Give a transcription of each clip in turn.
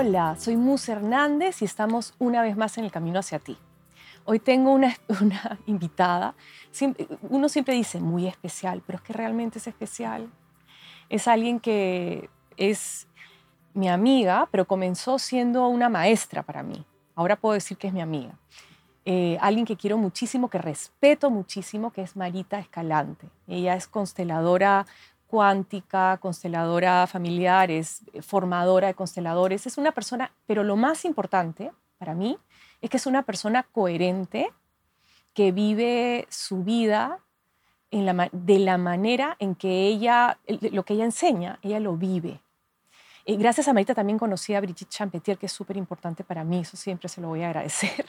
Hola, soy Mus Hernández y estamos una vez más en el camino hacia ti. Hoy tengo una invitada. Uno siempre dice muy especial, pero es que realmente es especial. Es alguien que es mi amiga, pero comenzó siendo una maestra para mí. Ahora puedo decir que es mi amiga. Alguien que quiero muchísimo, que respeto muchísimo, que es Marita Escalante. Ella es consteladora cuántica, consteladora familiar, es formadora de consteladores. Es una persona, pero lo más importante para mí es que es una persona coherente que vive su vida de la manera en que ella, lo que ella enseña, ella lo vive. Y gracias a Marita también conocí a Brigitte Champetier, que es súper importante para mí, eso siempre se lo voy a agradecer.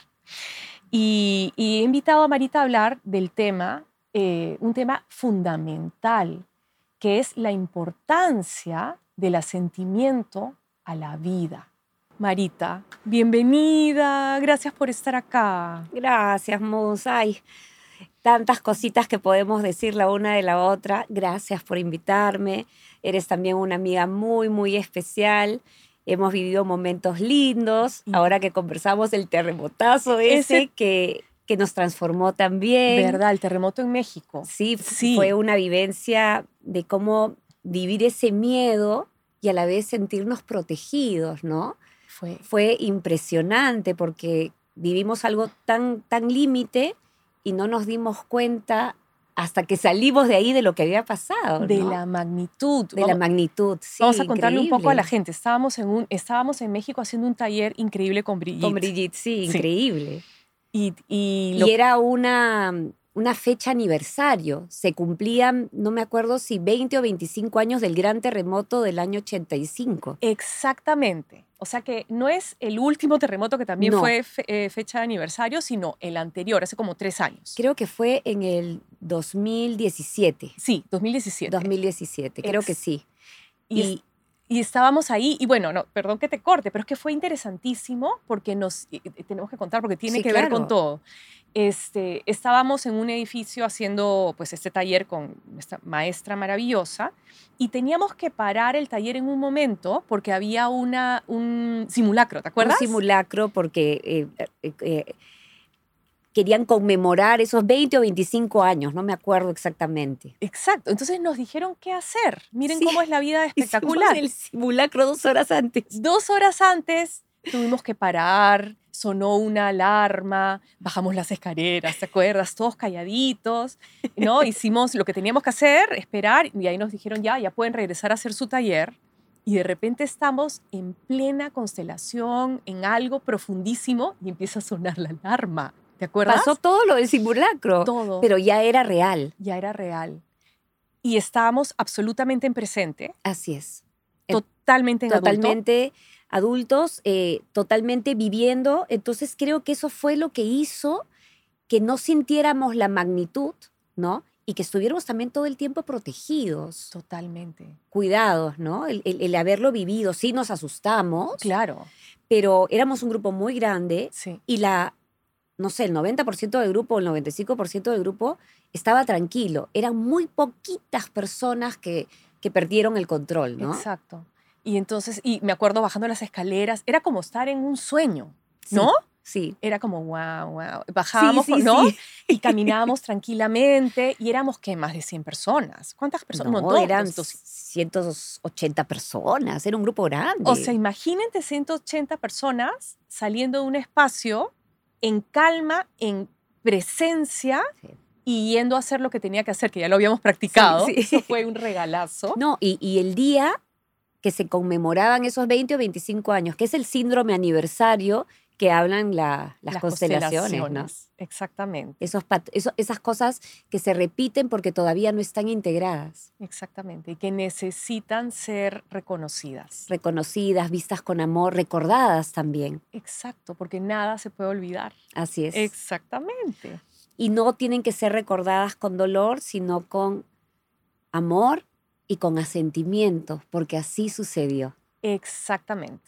Y he invitado a Marita a hablar del tema, un tema fundamental, que es la importancia del asentimiento a la vida. Marita, bienvenida, gracias por estar acá. Gracias, Mus. Ay, tantas cositas que podemos decir la una de la otra. Gracias por invitarme. Eres también una amiga muy, muy especial. Hemos vivido momentos lindos. Ahora que conversamos del terremotazo ese que nos transformó también. ¿Verdad? El terremoto en México. Sí, fue una vivencia de cómo vivir ese miedo y a la vez sentirnos protegidos, ¿no? Fue impresionante porque vivimos algo tan límite y no nos dimos cuenta hasta que salimos de ahí de lo que había pasado, ¿no? De la magnitud. La magnitud, sí. Vamos a contarle un poco a la gente. Estábamos en México haciendo un taller increíble con Brigitte. Con Brigitte, sí, increíble. Y era una fecha aniversario. Se cumplían, no me acuerdo si 20 o 25 años del gran terremoto del año 85. Exactamente. O sea que no es el último terremoto que también fue fecha de aniversario, sino el anterior, hace como 3 años. Creo que fue en el 2017. Sí, 2017. 2017, creo que sí. Y estábamos ahí, y bueno, no, perdón que te corte, pero es que fue interesantísimo porque tenemos que contar porque tiene que ver con todo. Estábamos en un edificio haciendo pues este taller con esta maestra maravillosa y teníamos que parar el taller en un momento porque había un simulacro, ¿te acuerdas? Un simulacro porque querían conmemorar esos 20 o 25 años, no me acuerdo exactamente. Exacto, entonces nos dijeron qué hacer. Miren cómo es la vida espectacular. Hicimos el simulacro 2 horas antes. 2 horas antes tuvimos que parar, sonó una alarma, bajamos las escaleras, ¿te acuerdas? Todos calladitos, ¿no? Hicimos lo que teníamos que hacer, esperar, y ahí nos dijeron ya pueden regresar a hacer su taller. Y de repente estamos en plena constelación, en algo profundísimo, y empieza a sonar la alarma. ¿Te acuerdas? Pasó todo lo del simulacro. Todo. Pero ya era real. Ya era real. Y estábamos absolutamente en presente. Así es. Totalmente en adultos, totalmente viviendo. Entonces creo que eso fue lo que hizo que no sintiéramos la magnitud, ¿no? Y que estuviéramos también todo el tiempo protegidos. Totalmente. Cuidados, ¿no? El haberlo vivido. Sí nos asustamos. Claro. Pero éramos un grupo muy grande. Sí. Y no sé, el 90% del grupo, el 95% del grupo estaba tranquilo. Eran muy poquitas personas que perdieron el control, ¿no? Exacto. Y entonces, me acuerdo bajando las escaleras, era como estar en un sueño, ¿no? Sí. Era como, wow. Bajábamos, ¿no? Sí. Y caminábamos tranquilamente y éramos, ¿qué? Más de 100 personas. ¿Cuántas personas? No, eran 180 personas, era un grupo grande. O sea, imagínate 180 personas saliendo de un espacio en calma, en presencia, y yendo a hacer lo que tenía que hacer, que ya lo habíamos practicado. Sí. Eso fue un regalazo. No, y el día que se conmemoraban esos 20 o 25 años, que es el síndrome aniversario que hablan las constelaciones, ¿no? Exactamente. Esas cosas que se repiten porque todavía no están integradas. Exactamente, y que necesitan ser reconocidas. Reconocidas, vistas con amor, recordadas también. Exacto, porque nada se puede olvidar. Así es. Exactamente. Y no tienen que ser recordadas con dolor, sino con amor y con asentimiento, porque así sucedió. Exactamente.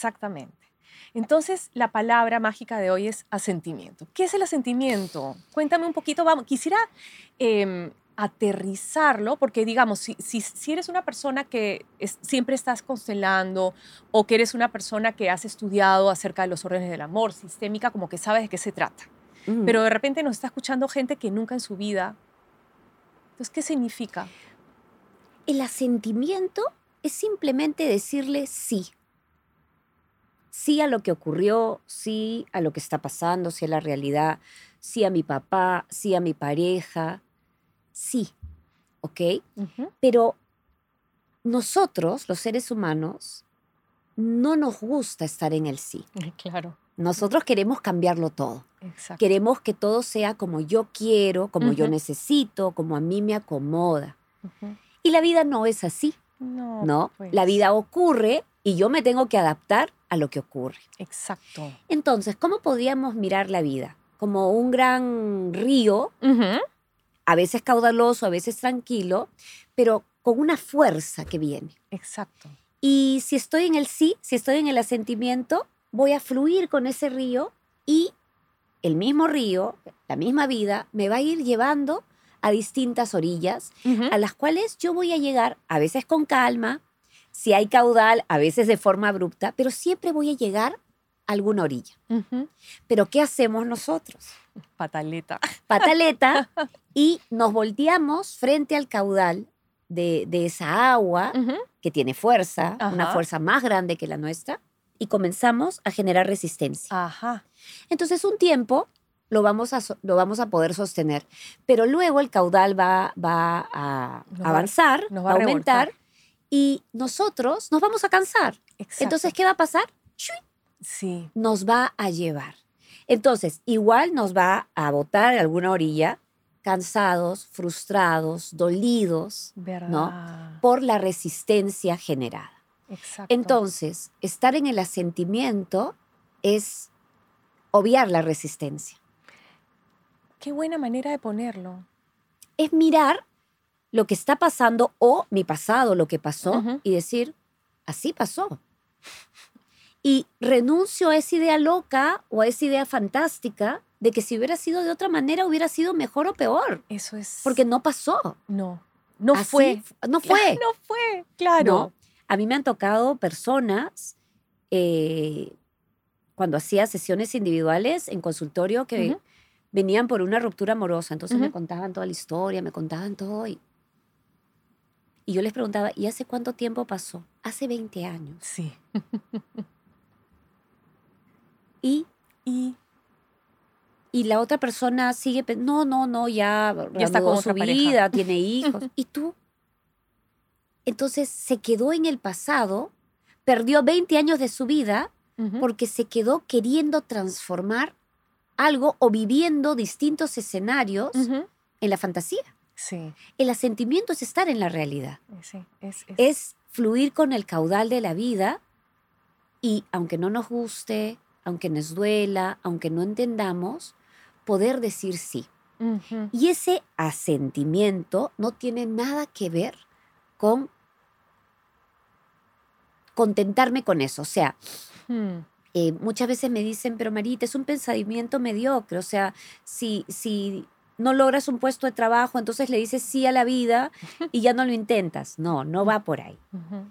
Entonces, la palabra mágica de hoy es asentimiento. ¿Qué es el asentimiento? Cuéntame un poquito. Quisiera aterrizarlo, porque digamos, si eres una persona que siempre estás constelando o que eres una persona que has estudiado acerca de los órdenes del amor, sistémica, como que sabes de qué se trata, pero de repente nos está escuchando gente que nunca en su vida, entonces, ¿qué significa? El asentimiento es simplemente decirle sí. Sí a lo que ocurrió, sí a lo que está pasando, sí a la realidad, sí a mi papá, sí a mi pareja, sí, ¿ok? Pero nosotros, los seres humanos, no nos gusta estar en el sí. Claro. Nosotros queremos cambiarlo todo. Exacto. Queremos que todo sea como yo quiero, como yo necesito, como a mí me acomoda. Y la vida no es así, ¿no? Pues. La vida ocurre y yo me tengo que adaptar a lo que ocurre. Exacto. Entonces, ¿cómo podríamos mirar la vida? Como un gran río, a veces caudaloso, a veces tranquilo, pero con una fuerza que viene. Exacto. Y si estoy en el sí, si estoy en el asentimiento, voy a fluir con ese río y el mismo río, la misma vida, me va a ir llevando a distintas orillas a las cuales yo voy a llegar, a veces con calma, si hay caudal, a veces de forma abrupta, pero siempre voy a llegar a alguna orilla. Pero ¿qué hacemos nosotros? Pataleta. Pataleta, y nos volteamos frente al caudal de esa agua que tiene fuerza, una fuerza más grande que la nuestra, y comenzamos a generar resistencia. Entonces, un tiempo lo vamos a poder sostener, pero luego el caudal va a avanzar, va a aumentar, y nosotros nos vamos a cansar. Exacto. Entonces, ¿qué va a pasar? Sí. Nos va a llevar. Entonces, igual nos va a botar a alguna orilla, cansados, frustrados, dolidos, ¿no? Por la resistencia generada. Exacto. Entonces, estar en el asentimiento es obviar la resistencia. Qué buena manera de ponerlo. Es mirar lo que está pasando o mi pasado, lo que pasó, y decir, así pasó. Y renuncio a esa idea loca o a esa idea fantástica de que si hubiera sido de otra manera hubiera sido mejor o peor. Eso es. Porque no pasó. No Así fue. No fue. No fue, claro. ¿No? A mí me han tocado personas cuando hacía sesiones individuales en consultorio que venían por una ruptura amorosa. Entonces me contaban toda la historia, me contaban todo. Y yo les preguntaba, ¿y hace cuánto tiempo pasó? Hace 20 años. Sí. Y la otra persona sigue, no, ya está con su otra vida, pareja. tiene hijos. ¿Y tú? Entonces se quedó en el pasado, perdió 20 años de su vida porque se quedó queriendo transformar algo o viviendo distintos escenarios en la fantasía. Sí. El asentimiento es estar en la realidad. Sí, es fluir con el caudal de la vida y aunque no nos guste, aunque nos duela, aunque no entendamos, poder decir sí. Y ese asentimiento no tiene nada que ver con contentarme con eso. O sea, muchas veces me dicen, pero Marita, es un pensamiento mediocre. O sea, si no logras un puesto de trabajo, entonces le dices sí a la vida y ya no lo intentas. No va por ahí.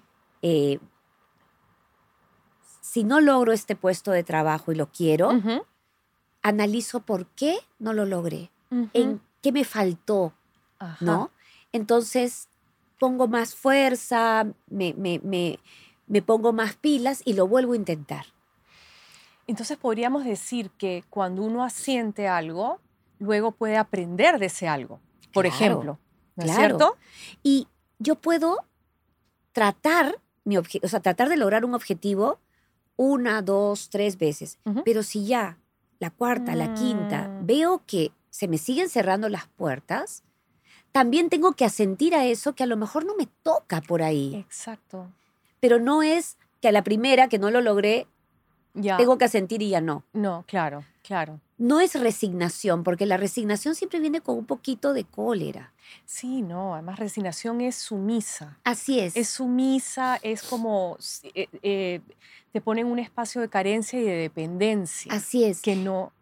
Si no logro este puesto de trabajo y lo quiero, analizo por qué no lo logré, en qué me faltó, ¿no? Entonces pongo más fuerza, me pongo más pilas y lo vuelvo a intentar. Entonces podríamos decir que cuando uno asiente algo, luego puede aprender de ese algo, por ejemplo, ¿no es cierto? Y yo puedo tratar de lograr un objetivo 1, 2, 3 veces, pero si ya la cuarta, la quinta, veo que se me siguen cerrando las puertas, también tengo que asentir a eso que a lo mejor no me toca por ahí. Exacto. Pero no es que a la primera que no lo logré, ya tengo que asentir y ya no. No, claro. No es resignación, porque la resignación siempre viene con un poquito de cólera. Sí, no, además resignación es sumisa. Así es. Es sumisa, es como te pone en un espacio de carencia y de dependencia. Así es. Que no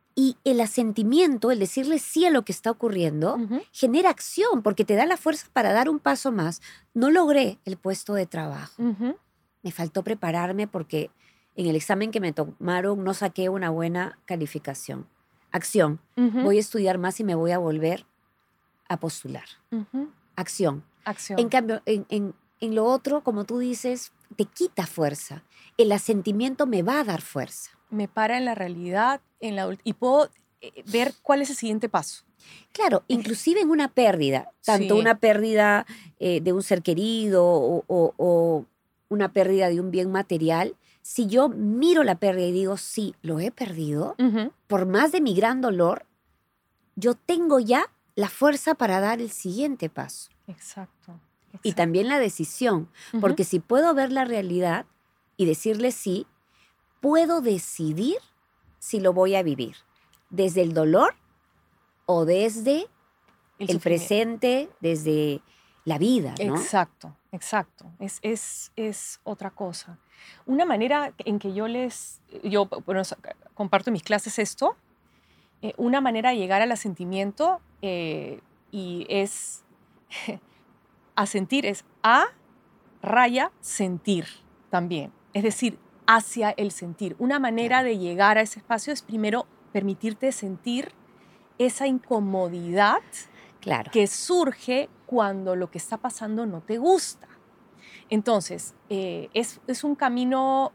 Y el asentimiento, el decirle sí a lo que está ocurriendo, genera acción porque te da la fuerza para dar un paso más. No logré el puesto de trabajo. Me faltó prepararme porque en el examen que me tomaron no saqué una buena calificación. Acción. Voy a estudiar más y me voy a volver a postular. Acción. En cambio, en lo otro, como tú dices, te quita fuerza. El asentimiento me va a dar fuerza. Me para en la realidad y puedo ver cuál es el siguiente paso. Claro, inclusive en una pérdida, tanto una pérdida de un ser querido o una pérdida de un bien material, si yo miro la pérdida y digo, sí, lo he perdido, por más de mi gran dolor, yo tengo ya la fuerza para dar el siguiente paso. Exacto. Y también la decisión, porque si puedo ver la realidad y decirle sí, puedo decidir si lo voy a vivir desde el dolor o desde el presente, desde la vida, ¿no? Exacto. Es otra cosa. Una manera en que yo comparto en mis clases esto, una manera de llegar al asentimiento y es a sentir, es sentir también. Es decir, hacia el sentir. Una manera de llegar a ese espacio es primero permitirte sentir esa incomodidad que surge cuando lo que está pasando no te gusta. Entonces, es un camino,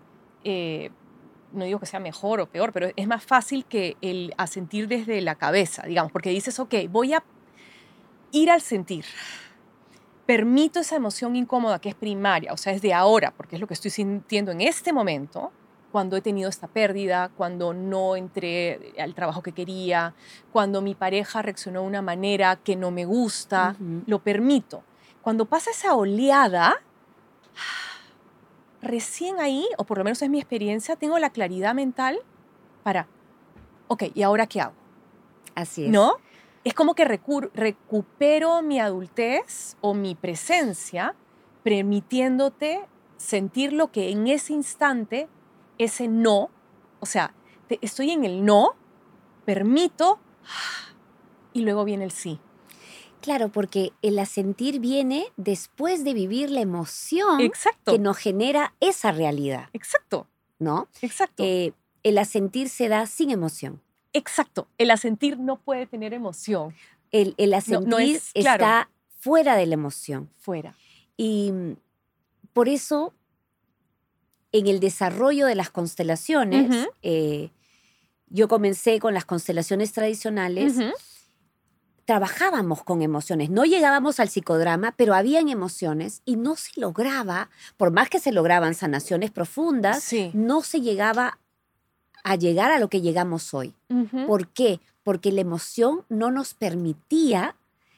no digo que sea mejor o peor, pero es más fácil que el asentir desde la cabeza, digamos, porque dices, ok, voy a ir al sentir. Permito esa emoción incómoda que es primaria, o sea, es de ahora, porque es lo que estoy sintiendo en este momento, cuando he tenido esta pérdida, cuando no entré al trabajo que quería, cuando mi pareja reaccionó de una manera que no me gusta, lo permito. Cuando pasa esa oleada, recién ahí, o por lo menos es mi experiencia, tengo la claridad mental para, ok, ¿y ahora qué hago? Así es. ¿No? Es como que recupero mi adultez o mi presencia, permitiéndote sentir lo que en ese instante, ese no, o sea, estoy en el no, permito, y luego viene el sí. Claro, porque el asentir viene después de vivir la emoción que nos genera esa realidad. Exacto. ¿No? Exacto. El asentir se da sin emoción. Exacto. El asentir no puede tener emoción. El asentir está fuera de la emoción. Fuera. Y por eso, en el desarrollo de las constelaciones, yo comencé con las constelaciones tradicionales, trabajábamos con emociones. No llegábamos al psicodrama, pero habían emociones y no se lograba, por más que se lograban sanaciones profundas, no se llegaba a llegar a lo que llegamos hoy. ¿Por qué? Porque la emoción no nos permitía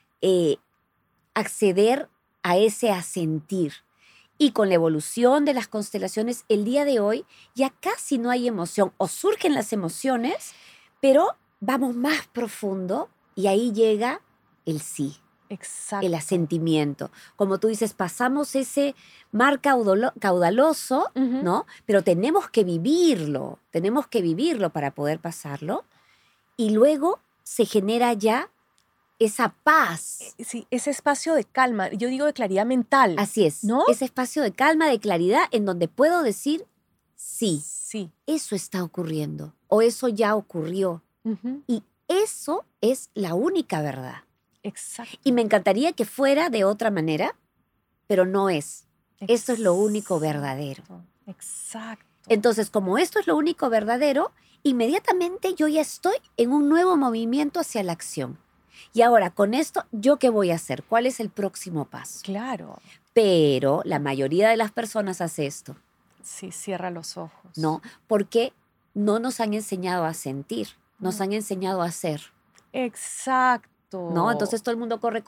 acceder a ese asentir. Y con la evolución de las constelaciones, el día de hoy ya casi no hay emoción. O surgen las emociones, pero vamos más profundo y ahí llega el sí. Exacto. El asentimiento. Como tú dices, pasamos ese mar caudaloso, ¿no? Pero tenemos que vivirlo para poder pasarlo. Y luego se genera ya esa paz. Sí, ese espacio de calma, yo digo de claridad mental. Así es, ¿no? Ese espacio de calma, de claridad, en donde puedo decir, sí, eso está ocurriendo, o eso ya ocurrió. Y eso es la única verdad. Exacto. Y me encantaría que fuera de otra manera, pero no es. Esto es lo único verdadero. Exacto. Entonces, como esto es lo único verdadero, inmediatamente yo ya estoy en un nuevo movimiento hacia la acción. Y ahora, con esto, ¿yo qué voy a hacer? ¿Cuál es el próximo paso? Claro. Pero la mayoría de las personas hace esto. Sí, cierra los ojos. No, porque no nos han enseñado a sentir, nos han enseñado a hacer. Exacto. ¿No? Entonces todo el mundo corre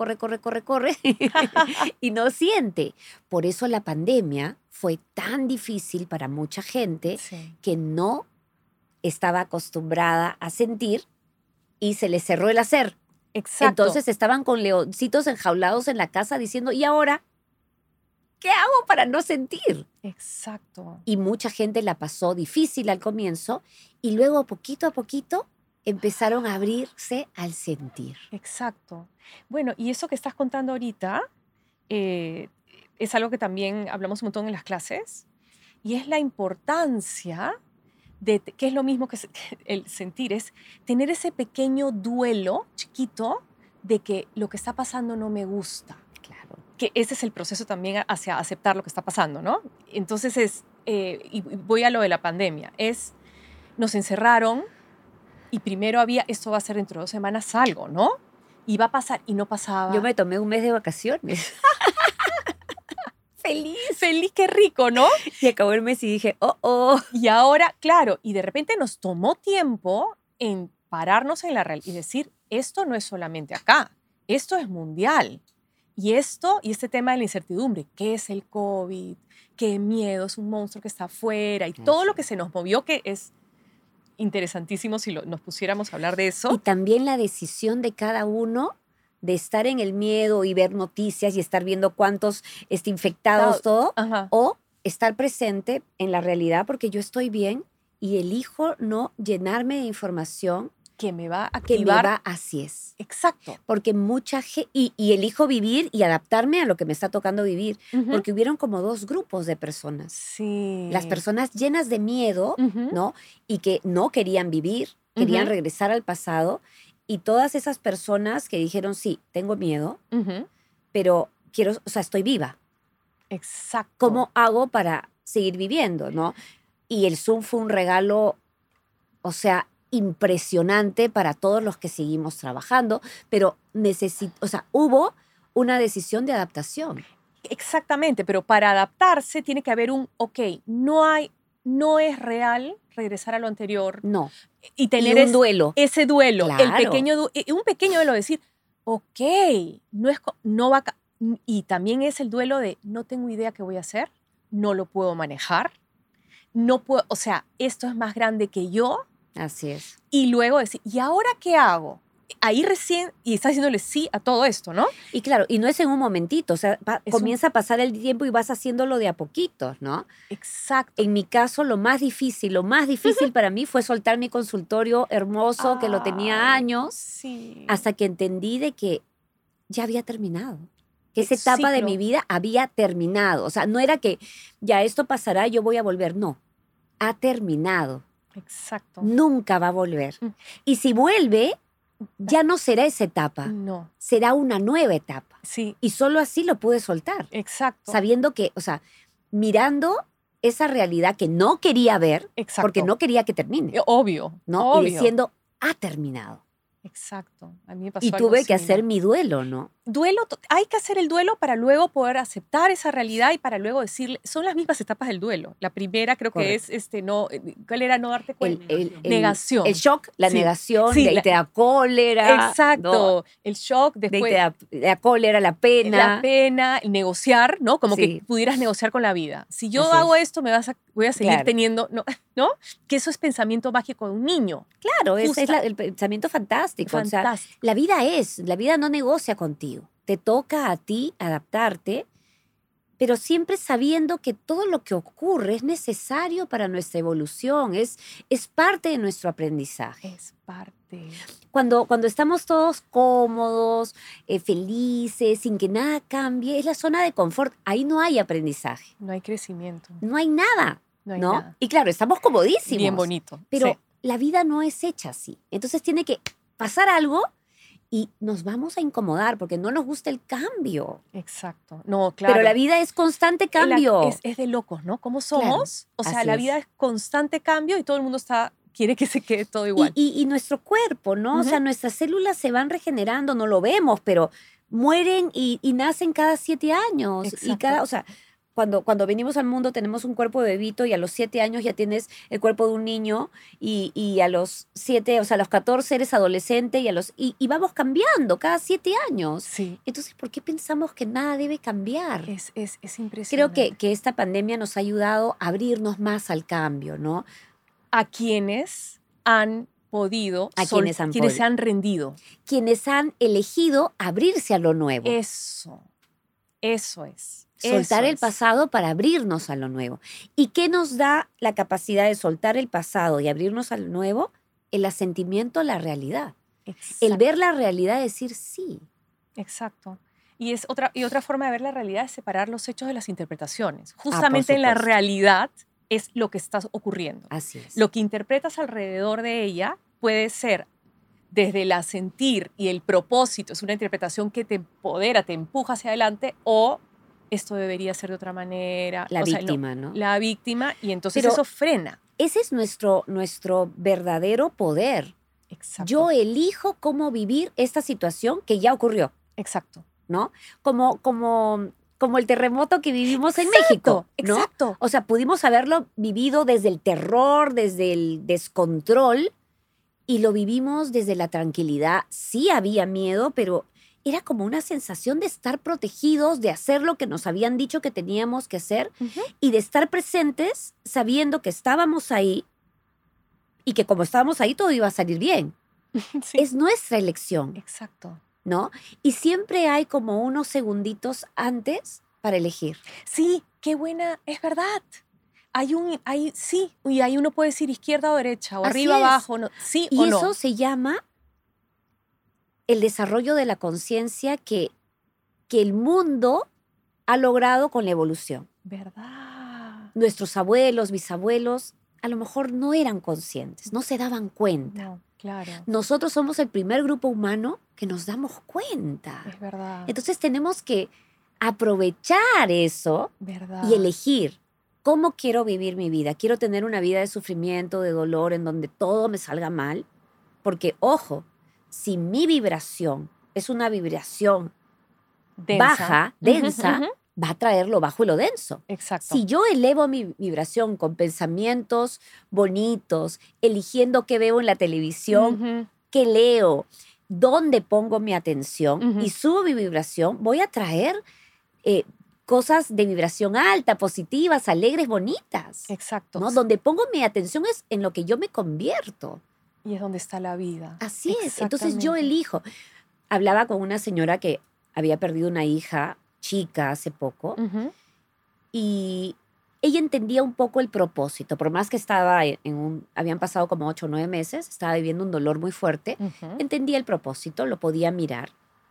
y no siente. Por eso la pandemia fue tan difícil para mucha gente que no estaba acostumbrada a sentir y se les cerró el hacer. Exacto. Entonces estaban con leoncitos enjaulados en la casa diciendo, ¿y ahora qué hago para no sentir? Exacto. Y mucha gente la pasó difícil al comienzo y luego poquito a poquito empezaron a abrirse al sentir. Exacto. Bueno, y eso que estás contando ahorita es algo que también hablamos un montón en las clases, y es la importancia que es lo mismo que el sentir, es tener ese pequeño duelo chiquito de que lo que está pasando no me gusta. Claro. Que ese es el proceso también hacia aceptar lo que está pasando, ¿no? Entonces y voy a lo de la pandemia, nos encerraron y primero esto va a ser dentro de 2 semanas algo, ¿no? Y va a pasar, y no pasaba. Yo me tomé un mes de vacaciones. Feliz. Feliz, qué rico, ¿no? Y acabó el mes y dije, oh. Y ahora, claro, y de repente nos tomó tiempo en pararnos en la realidad y decir, esto no es solamente acá, esto es mundial. Y este tema de la incertidumbre, ¿qué es el COVID? ¿Qué miedo? Es un monstruo que está afuera. Y todo lo que se nos movió, que es interesantísimo si nos pusiéramos a hablar de eso. Y también la decisión de cada uno de estar en el miedo y ver noticias y estar viendo cuántos infectados, todo, Ajá. o estar presente en la realidad porque yo estoy bien y elijo no llenarme de información que me va a activar. Así es. Exacto. Porque mucha gente, y elijo vivir y adaptarme a lo que me está tocando vivir, porque hubieron como 2 grupos de personas. Sí. Las personas llenas de miedo, ¿no? Y que no querían vivir, querían regresar al pasado, y todas esas personas que dijeron, sí, tengo miedo, pero estoy viva. Exacto. ¿Cómo hago para seguir viviendo, no? Y el Zoom fue un regalo, impresionante para todos los que seguimos trabajando, pero hubo una decisión de adaptación. Exactamente, pero para adaptarse tiene que haber no es real regresar a lo anterior. No. Y tener un duelo. Ese duelo, claro. un pequeño duelo, decir, no va a... Y también es el duelo de no tengo idea qué voy a hacer, no lo puedo manejar, no puedo, esto es más grande que yo. Así es. Y luego decir, ¿y ahora qué hago? Ahí recién, y estás diciéndole sí a todo esto, ¿no? Y claro, y no es en un momentito, comienza a pasar el tiempo y vas haciéndolo de a poquitos, ¿no? Exacto. En mi caso, lo más difícil para mí fue soltar mi consultorio hermoso, que lo tenía años, sí. hasta que entendí de que ya había terminado. Que esa etapa de mi vida había terminado. O sea, no era que ya esto pasará, yo voy a volver. No, ha terminado. Exacto. Nunca va a volver. Y si vuelve, ya no será esa etapa. No. Será una nueva etapa. Sí. Y solo así lo pude soltar. Exacto. Sabiendo que, mirando esa realidad que no quería ver, exacto, porque no quería que termine. Obvio. ¿no? Obvio. Y diciendo, ha terminado. Exacto. A mí me pasó y tuve que hacer mi duelo, ¿no? Hay que hacer el duelo para luego poder aceptar esa realidad y para luego decirle, son las mismas etapas del duelo. La primera creo Correcto. que es, ¿cuál era? No darte cuenta. Negación. El shock, la negación, sí, de ahí te da cólera. Exacto. ¿No? El shock, después. De ahí te da cólera, la pena. La pena, el negociar, ¿no? Como que pudieras negociar con la vida. Si yo hago esto, voy a seguir teniendo, ¿no? Que eso es pensamiento mágico de un niño. Claro, es el pensamiento fantástico. O sea, la vida no negocia contigo. Te toca a ti adaptarte, pero siempre sabiendo que todo lo que ocurre es necesario para nuestra evolución, es parte de nuestro aprendizaje. Es parte. Cuando estamos todos cómodos, felices, sin que nada cambie, es la zona de confort. Ahí no hay aprendizaje. No hay crecimiento. No hay nada. No hay nada. Y claro, estamos comodísimos. Bien bonito. Pero la vida no es hecha así. Entonces tiene que pasar algo y nos vamos a incomodar porque no nos gusta el cambio. Exacto. No, claro. Pero la vida es constante cambio. Es de locos, ¿no? ¿Cómo somos? Claro, o sea, la vida es constante cambio y todo el mundo quiere que se quede todo igual. Y nuestro cuerpo, ¿no? O sea, nuestras células se van regenerando, no lo vemos, pero mueren y nacen cada 7 años. Exacto. Y cuando venimos al mundo tenemos un cuerpo de bebito y a los 7 años ya tienes el cuerpo de un niño y a los 7, a los 14 eres adolescente y vamos cambiando cada 7 años. Sí. Entonces, ¿por qué pensamos que nada debe cambiar? Es impresionante. Creo que esta pandemia nos ha ayudado a abrirnos más al cambio, ¿no? A quienes han podido, quienes se han rendido. Quienes han elegido abrirse a lo nuevo. Eso es. Soltar el pasado para abrirnos a lo nuevo. ¿Y qué nos da la capacidad de soltar el pasado y abrirnos a lo nuevo? el asentimiento a la realidad. Exacto. El ver la realidad y decir sí. Exacto. Y otra forma de ver la realidad es separar los hechos de las interpretaciones. Justamente en la realidad es lo que está ocurriendo. Así es. Lo que interpretas alrededor de ella puede ser desde el sentir y el propósito, es una interpretación que te empodera, te empuja hacia adelante, o esto debería ser de otra manera. La víctima, ¿no? La víctima, y entonces Pero eso frena. Ese es nuestro verdadero poder. Exacto. Yo elijo cómo vivir esta situación que ya ocurrió. Exacto. ¿No? Como el terremoto que vivimos en México, ¿no? Exacto. O sea, pudimos haberlo vivido desde el terror, desde el descontrol, y lo vivimos desde la tranquilidad. Sí había miedo, pero era como una sensación de estar protegidos, de hacer lo que nos habían dicho que teníamos que hacer, y de estar presentes sabiendo que estábamos ahí y que como estábamos ahí todo iba a salir bien. Sí. Es nuestra elección. Exacto. ¿No? Y siempre hay como unos segunditos antes para elegir. Sí, qué buena, es verdad. Sí, y ahí uno puede decir izquierda o derecha, o arriba, abajo, no, sí o no. Y eso se llama el desarrollo de la conciencia que el mundo ha logrado con la evolución. ¿Verdad? Nuestros abuelos, bisabuelos, a lo mejor no eran conscientes, no se daban cuenta. No, claro. Nosotros somos el primer grupo humano que nos damos cuenta. Es verdad. Entonces tenemos que aprovechar eso, ¿verdad? Y elegir cómo quiero vivir mi vida. Quiero tener una vida de sufrimiento, de dolor, en donde todo me salga mal. Porque, ojo, si mi vibración es una vibración baja, densa, va a traer lo bajo y lo denso. Exacto. Si yo elevo mi vibración con pensamientos bonitos, eligiendo qué veo en la televisión, qué leo, dónde pongo mi atención y subo mi vibración, voy a traer cosas de vibración alta, positivas, alegres, bonitas. Exacto. ¿No? Donde pongo mi atención es en lo que yo me convierto. Y es donde está la vida. Así es. Entonces yo elijo. Hablaba con una señora que había perdido una hija chica hace poco y ella entendía un poco el propósito. Por más que estaba habían pasado como 8 o 9 meses, estaba viviendo un dolor muy fuerte, entendía el propósito, lo podía mirar.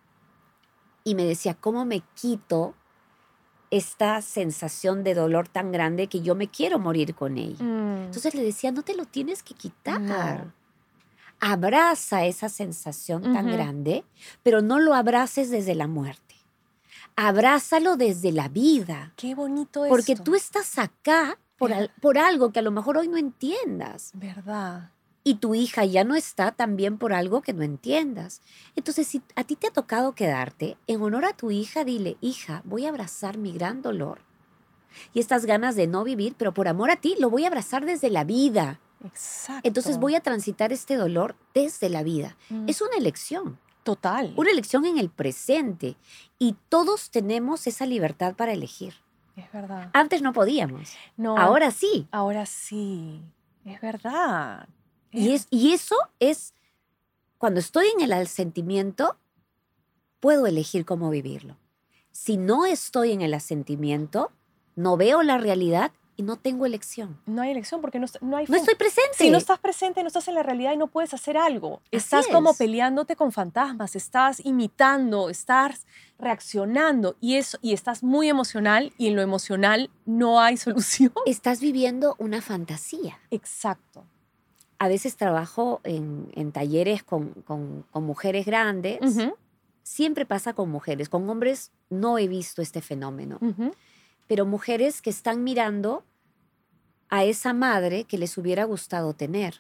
Y me decía, ¿cómo me quito esta sensación de dolor tan grande que yo me quiero morir con ella? Entonces le decía, no te lo tienes que quitar. No. Abraza esa sensación tan grande, pero no lo abraces desde la muerte. Abrázalo desde la vida. Qué bonito es. Porque tú estás acá por algo que a lo mejor hoy no entiendas. ¿Verdad? Y tu hija ya no está también por algo que no entiendas. Entonces, si a ti te ha tocado quedarte, en honor a tu hija, dile, hija, voy a abrazar mi gran dolor y estas ganas de no vivir, pero por amor a ti lo voy a abrazar desde la vida. Exacto. Entonces voy a transitar este dolor desde la vida. Es una elección. Total. Una elección en el presente. Y todos tenemos esa libertad para elegir. Es verdad. Antes no podíamos. No. Ahora sí. Ahora sí. Es verdad. Y eso es, cuando estoy en el asentimiento, puedo elegir cómo vivirlo. Si no estoy en el asentimiento, no veo la realidad y no tengo elección. No hay elección porque no hay... No estoy presente. Si no estás presente, no estás en la realidad y no puedes hacer algo. Estás como peleándote con fantasmas, estás imitando, estás reaccionando y estás muy emocional y en lo emocional no hay solución. Estás viviendo una fantasía. Exacto. A veces trabajo en talleres con mujeres grandes. Siempre pasa con mujeres. Con hombres no he visto este fenómeno. Pero mujeres que están mirando a esa madre que les hubiera gustado tener.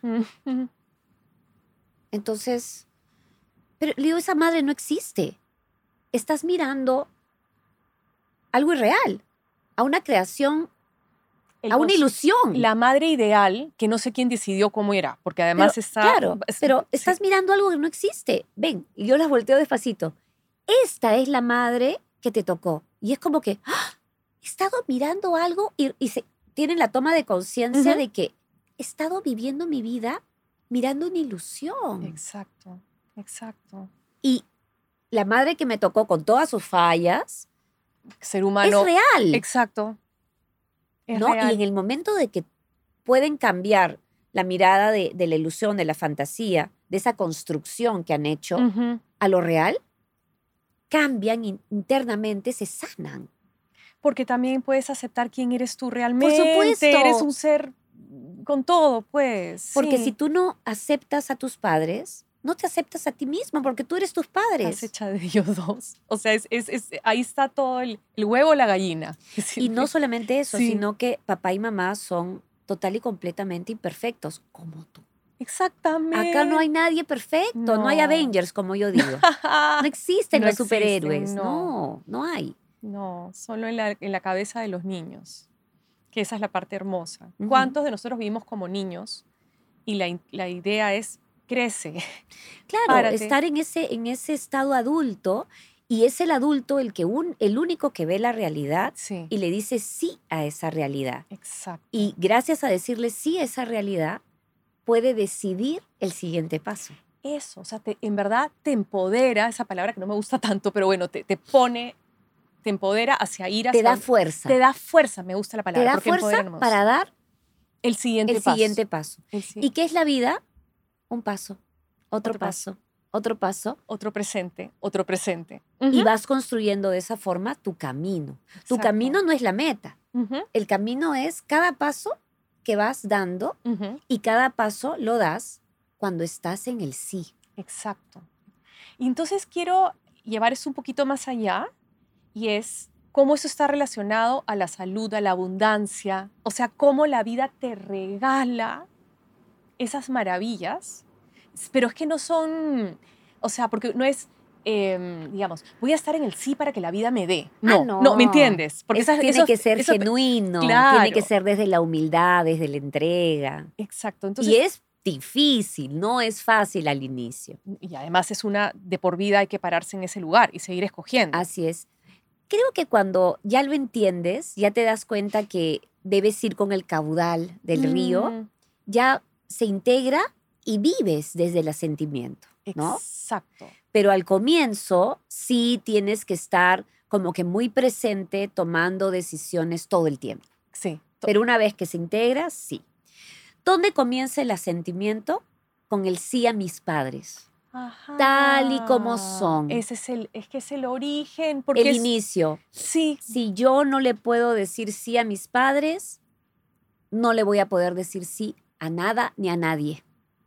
Entonces, pero le digo, esa madre no existe. Estás mirando algo irreal, a una creación, a una ilusión. La madre ideal, que no sé quién decidió cómo era, porque además está... Claro, pero estás mirando algo que no existe. Ven, y yo las volteo despacito. Esta es la madre que te tocó. Y es como que... ¡ah! He estado mirando algo y tienen la toma de conciencia de que he estado viviendo mi vida mirando una ilusión. Exacto, exacto. Y la madre que me tocó con todas sus fallas, ser humano, es real. Exacto. Es ¿no? real. Y en el momento de que pueden cambiar la mirada de la ilusión, de la fantasía, de esa construcción que han hecho, a lo real, cambian internamente, se sanan. Porque también puedes aceptar quién eres tú realmente. Por supuesto. Eres un ser con todo, pues. Porque sí. si tú no aceptas a tus padres, no te aceptas a ti mismo, porque tú eres tus padres. Estás hecha de ellos dos. O sea, ahí está todo el huevo o la gallina. Y no solamente eso, Sí. sino que papá y mamá son total y completamente imperfectos, como tú. Exactamente. Acá no hay nadie perfecto, no hay Avengers, como yo digo. No existen los superhéroes, no hay. No, solo en la cabeza de los niños, que esa es la parte hermosa. Ujú. ¿Cuántos de nosotros vivimos como niños? Y la idea es, crece. Claro, Párate. estar en ese estado adulto, y es el adulto el único que ve la realidad Sí, y le dice sí a esa realidad. exacto. Y gracias a decirle sí a esa realidad, puede decidir el siguiente paso. Eso, o sea, en verdad te empodera, esa palabra que no me gusta tanto, pero bueno, te pone, te empodera hacia ir hacia... Te da fuerza. Te da fuerza, me gusta la palabra. Te da porque empodera fuerza no me gusta. para dar el siguiente el paso. siguiente paso. El si- ¿Y qué es la vida? Un paso, otro Otro paso, otro paso. Otro presente, otro presente. Y Ujú. vas construyendo de esa forma tu camino. Tu Exacto. camino no es la meta. Ujú, El camino es cada paso que vas dando, ujú. y cada paso lo das cuando estás en el sí. Exacto. Y entonces quiero llevar eso un poquito más allá, y es cómo eso está relacionado a la salud, a la abundancia, o sea, cómo la vida te regala esas maravillas, pero es que no son, o sea, porque no es, digamos, voy a estar en el sí para que la vida me dé. No, no, ¿me entiendes? Porque Tiene que ser genuino, tiene que claro. ser desde la humildad, desde la entrega. Exacto. Entonces, Y es difícil, no es fácil al inicio. y además es una de por vida, hay que pararse en ese lugar y seguir escogiendo. Así es. Creo que cuando ya lo entiendes, ya te das cuenta que debes ir con el caudal del río, ya se integra y vives desde el asentimiento, ¿no? Exacto. Pero al comienzo sí tienes que estar como que muy presente, tomando decisiones todo el tiempo. Sí. Pero una vez que se integra, sí. ¿Dónde comienza el asentimiento? Con el sí a mis padres. Ajá. Tal y como son. Ese es que es el origen. Porque El inicio. Sí. Si yo no le puedo decir sí a mis padres, no le voy a poder decir sí a nada ni a nadie.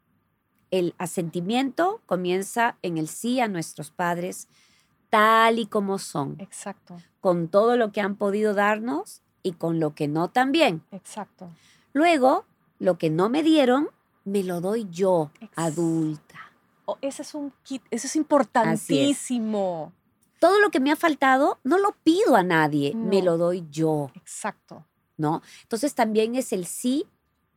El asentimiento comienza en el sí a nuestros padres, tal y como son, Exacto. con todo lo que han podido darnos y con lo que no también. Exacto. Luego, lo que no me dieron, me lo doy yo, adulta. Oh, ese es importantísimo. Todo lo que me ha faltado, no lo pido a nadie, No. me lo doy yo, Exacto. ¿no? Entonces también es el sí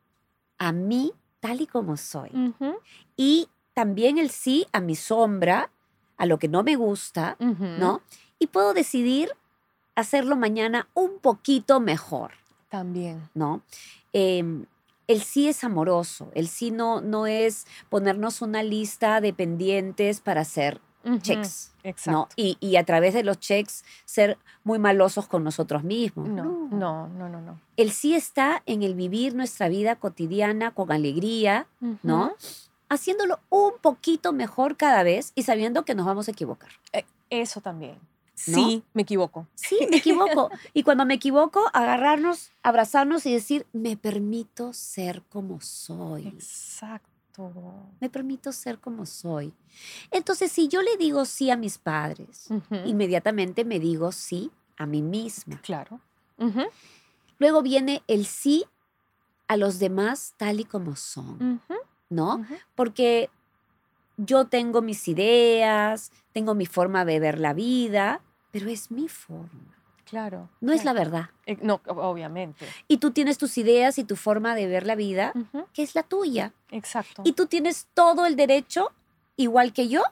a mí tal y como soy. Ujú, Y también el sí a mi sombra, a lo que no me gusta, ujú. ¿no? Y puedo decidir hacerlo mañana un poquito mejor, También. ¿no? El sí es amoroso, el sí no es ponernos una lista de pendientes para hacer Ujú, checks, ¿no? Exacto. Y a través de los checks ser muy malosos con nosotros mismos. No. El sí está en el vivir nuestra vida cotidiana con alegría, ¿no? Ujú. Haciéndolo un poquito mejor cada vez y sabiendo que nos vamos a equivocar. Eso también. ¿No? Sí, me equivoco. Sí, me equivoco. Y cuando me equivoco, agarrarnos, abrazarnos y decir, me permito ser como soy. Exacto. Me permito ser como soy. Entonces, si yo le digo sí a mis padres, Ujú. inmediatamente me digo sí a mí misma. Claro. Ujú, Luego viene el sí a los demás tal y como son, ujú, ¿no? ujú. Porque yo tengo mis ideas, tengo mi forma de ver la vida, pero es mi forma, Claro. no es la claro. verdad. No, obviamente. Y tú tienes tus ideas y tu forma de ver la vida, Ujú, que es la tuya. Exacto. Y tú tienes todo el derecho, igual que yo,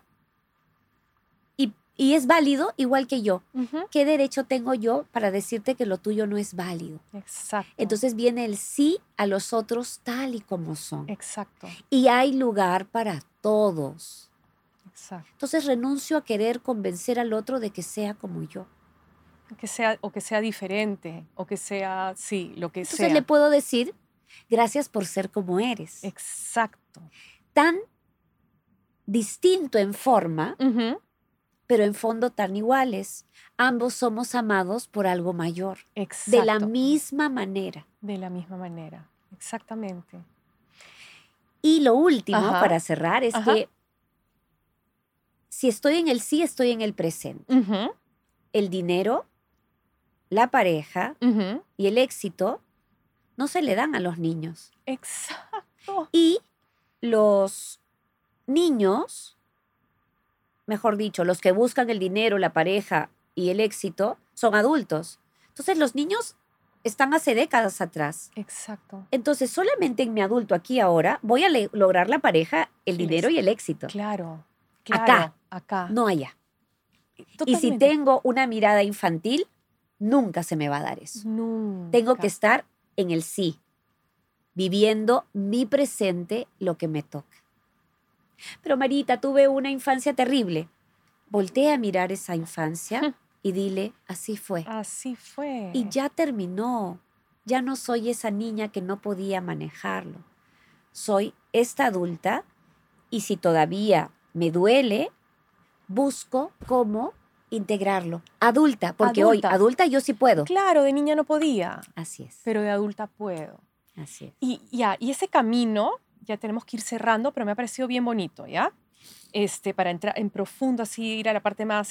y es válido igual que yo. Ujú, ¿Qué derecho tengo yo para decirte que lo tuyo no es válido? Exacto. Entonces viene el sí a los otros tal y como son. Exacto. Y hay lugar para todos. Exacto. Entonces renuncio a querer convencer al otro de que sea como yo. Que sea diferente, o que sea, sí, lo que Entonces sea. le puedo decir, Gracias por ser como eres. Exacto. Tan distinto en forma, pero en fondo tan iguales. Ambos somos amados por algo mayor. Exacto. De la misma manera. De la misma manera, exactamente. Y lo último, para cerrar, es que si estoy en el sí, estoy en el presente. El dinero, la pareja y el éxito no se le dan a los niños. Exacto. Y los niños, mejor dicho, los que buscan el dinero, la pareja y el éxito, son adultos. Entonces los niños están hace décadas atrás. Exacto. Entonces solamente en mi adulto aquí ahora voy a lograr la pareja, el dinero y el éxito. Claro. Acá. No allá. Totalmente. Y si tengo una mirada infantil, nunca se me va a dar eso. Nunca. Tengo que estar en el sí, viviendo mi presente, lo que me toca. Pero Marita, tuve una infancia terrible. Voltea a mirar esa infancia y dile, así fue. Así fue. Y ya terminó. Ya no soy esa niña que no podía manejarlo. Soy esta adulta y si todavía me duele, busco cómo integrarlo. Adulta, porque hoy adulta yo sí puedo. Claro, de niña no podía. Así es. Pero de adulta puedo. Así es. Y ese camino, ya tenemos que ir cerrando, pero me ha parecido bien bonito, ¿ya? Para entrar en profundo, así ir a la parte más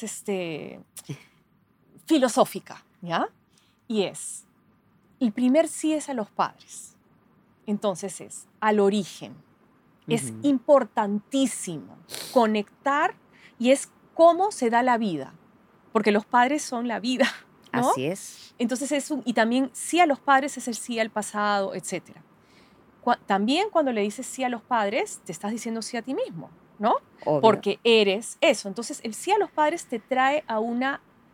filosófica, ¿ya? Y el primer sí es a los padres. Entonces es al origen. Es importantísimo conectar y es cómo se da la vida, porque los padres son la vida, ¿no? Así es. Entonces y también sí a los padres es el sí al pasado, etc. También cuando le dices sí a los padres, te estás diciendo sí a ti mismo, ¿no? Obvio. Porque eres eso. Entonces el sí a los padres te trae a un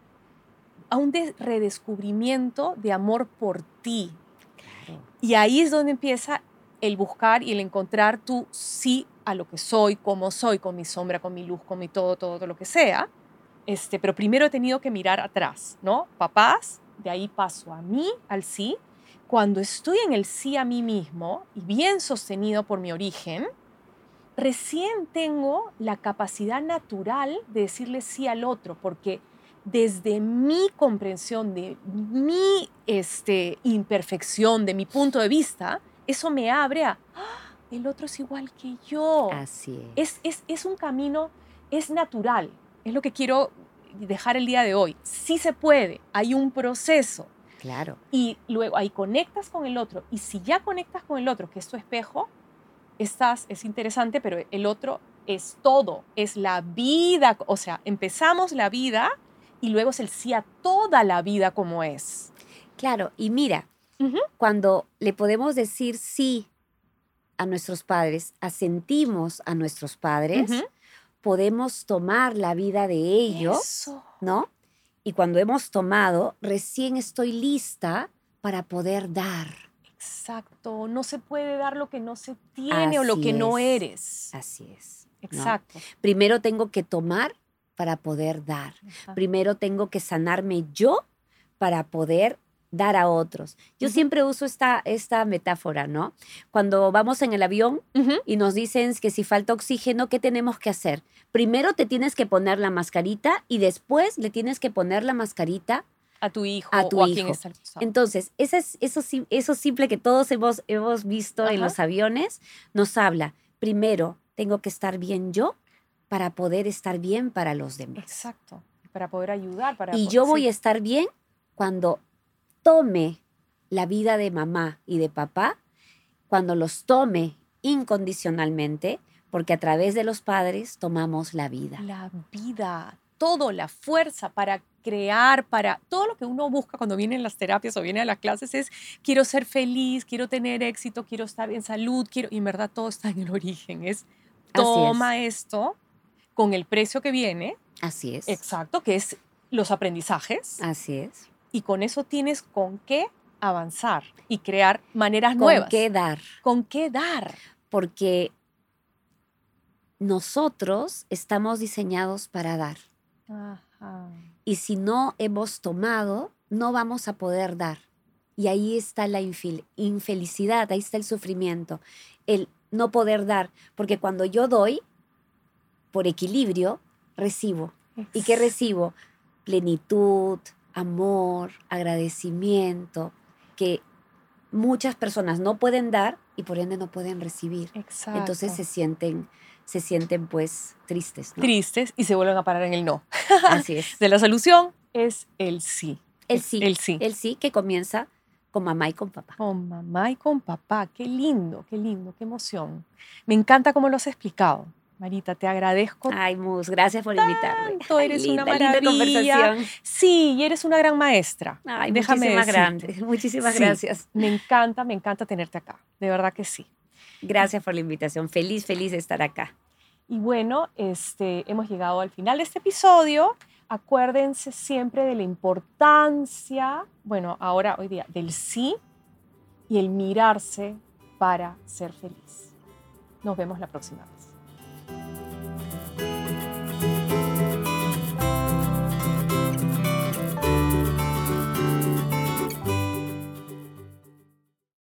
redescubrimiento de amor por ti. Claro. Y ahí es donde empieza el buscar y el encontrar tu sí a lo que soy, cómo soy, con mi sombra, con mi luz, con mi todo lo que sea. Pero primero he tenido que mirar atrás, ¿no? Papás, de ahí paso a mí, al sí. Cuando estoy en el sí a mí mismo y bien sostenido por mi origen, recién tengo la capacidad natural de decirle sí al otro, porque desde mi comprensión, de mi imperfección, de mi punto de vista, eso me abre a, el otro es igual que yo. Así es. Es un camino, es natural. Es lo que quiero dejar el día de hoy. Sí se puede, hay un proceso. Claro. Y luego ahí conectas con el otro. Y si ya conectas con el otro, que es tu espejo, es interesante, pero el otro es todo, es la vida. O sea, empezamos la vida y luego es el sí a toda la vida como es. Claro, y mira, cuando le podemos decir sí a nuestros padres, asentimos a nuestros padres, podemos tomar la vida de ellos, ¿no? Y cuando hemos tomado, recién estoy lista para poder dar. Exacto, no se puede dar lo que no se tiene o lo que no eres. Así es. Exacto. ¿No? Primero tengo que tomar para poder dar. Primero tengo que sanarme yo para poder dar a otros. Yo siempre uso esta metáfora, ¿no? Cuando vamos en el avión y nos dicen que si falta oxígeno, ¿qué tenemos que hacer? Primero te tienes que poner la mascarita y después le tienes que poner la mascarita a tu hijo a tu o hijo. A quien está al costado. Entonces, eso simple que todos hemos visto en los aviones, nos habla, primero tengo que estar bien yo para poder estar bien para los demás. Exacto, para poder ayudar. Yo voy a estar bien cuando tome la vida de mamá y de papá, cuando los tome incondicionalmente, porque a través de los padres tomamos la vida. La vida, todo, la fuerza para crear, para todo lo que uno busca cuando viene en las terapias o viene a las clases es quiero ser feliz, quiero tener éxito, quiero estar en salud, y en verdad todo está en el origen, toma esto con el precio que viene. Así es. Exacto, que es los aprendizajes. Así es. Y con eso tienes con qué avanzar y crear maneras nuevas. ¿Con qué dar? ¿Con qué dar? Porque nosotros estamos diseñados para dar. Ajá. Y si no hemos tomado, no vamos a poder dar. Y ahí está la infelicidad, ahí está el sufrimiento, el no poder dar. Porque cuando yo doy, por equilibrio, recibo. ¿Y qué recibo? Plenitud, amor, agradecimiento, que muchas personas no pueden dar y por ende no pueden recibir. Exacto. Entonces se sienten pues tristes, ¿no? Tristes y se vuelven a parar en el no. Así es. De la solución es el sí. El sí. El sí. El sí que comienza con mamá y con papá. Con mamá y con papá. Qué lindo, qué emoción. Me encanta cómo lo has explicado. Marita, te agradezco. Ay, Mus, gracias por invitarme. Ay, eres linda, una maravilla. Linda conversación. Sí, y eres una gran maestra. Ay, déjame muchísimas gracias. Me encanta tenerte acá. De verdad que sí. Gracias por la invitación. Feliz de estar acá. Y bueno, hemos llegado al final de este episodio. Acuérdense siempre de la importancia, hoy día, del sí y el mirarse para ser feliz. Nos vemos la próxima vez.